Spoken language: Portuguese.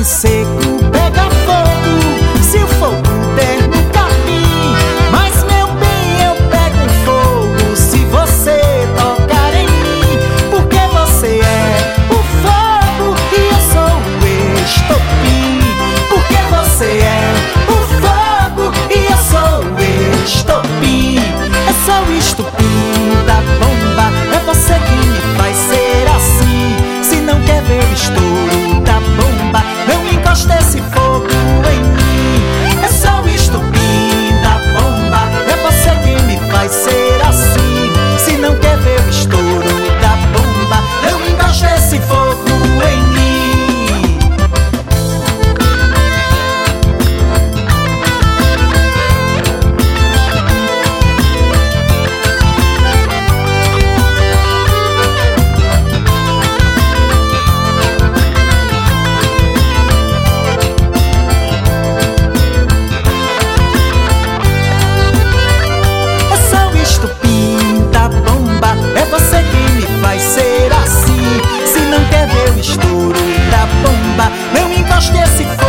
em seco pega fogo, se o fogo der no capim. Mas meu bem, eu pego fogo se você tocar em mim. Porque você é o fogo e eu sou o estopim. Porque você é o fogo e eu sou o estopim. É só o estopim da bomba, é você quem me faz ser assim. Se não quer ver o estouro da bomba, não encosta esse fogo em mim. É só o estopim da bomba, é você quem me faz ser assim. Se não quer ver o estouro da bomba, não encosta esse fogo em mim. Vai ser assim. Se não quer ver o estouro da bomba, não encoste esse fogo